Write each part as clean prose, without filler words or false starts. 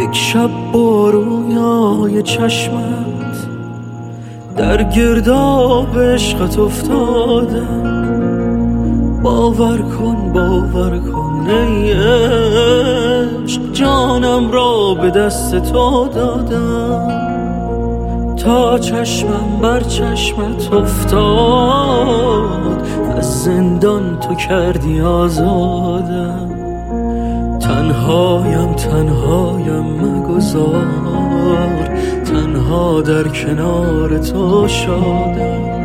یک شب با رویای چشمت در گرداب عشقت افتادم. باور کن ای عشق، جانم را به دست تو دادم. تا چشمم بر چشمت افتاد، از زندان تو کردی آزادم. تنهایم مگذار، تنها در کنار تو شادم.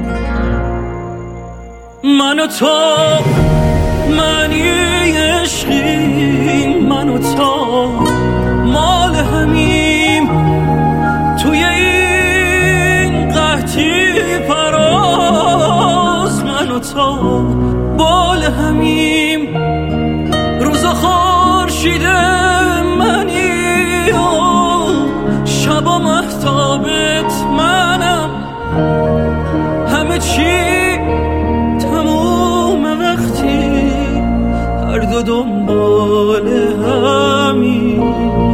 من و تو معنی عشقیم، من و تو مال همیم. توی این قحطی فراز، من و تو بال همیم. روز خورشید منی و شب و مهتابت منم. همه چی تموم وقتی هر دو دنبال همین.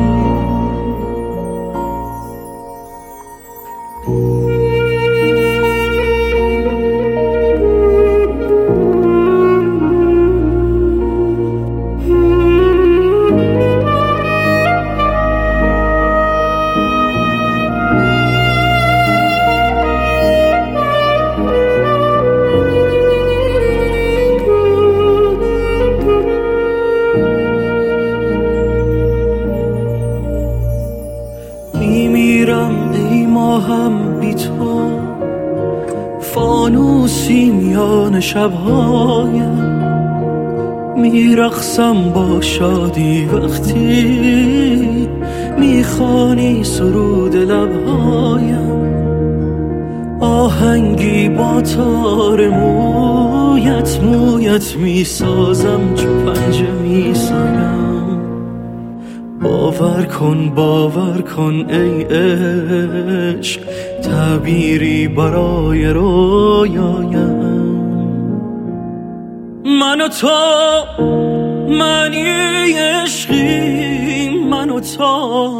میمیرم ای ماهم بی تو، فانوسی میان شبهایم. میرقصم با شادی وقتی میخوانی سرود لبهایم. آهنگی با تار مویت میسازم، چو پنجه میسایم. باور کن ای عشق، تعبیری برای رویایم. من و تو معنی عشقیم، من و تو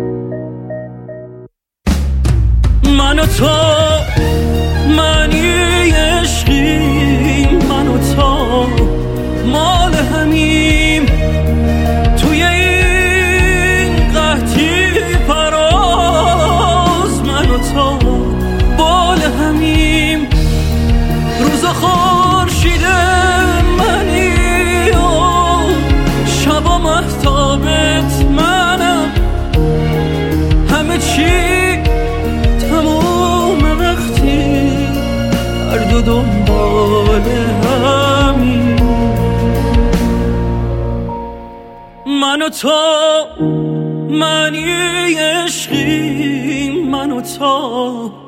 معنی عشقیم. من و تو مال همیم. توی این قحطی فراز، من و تو بال همیم. روز خورشید منی و شب و مهتابت منم. همه چی تموم وقتی هر دو دنبال همین. من و تو معنی عشقیم، من و تو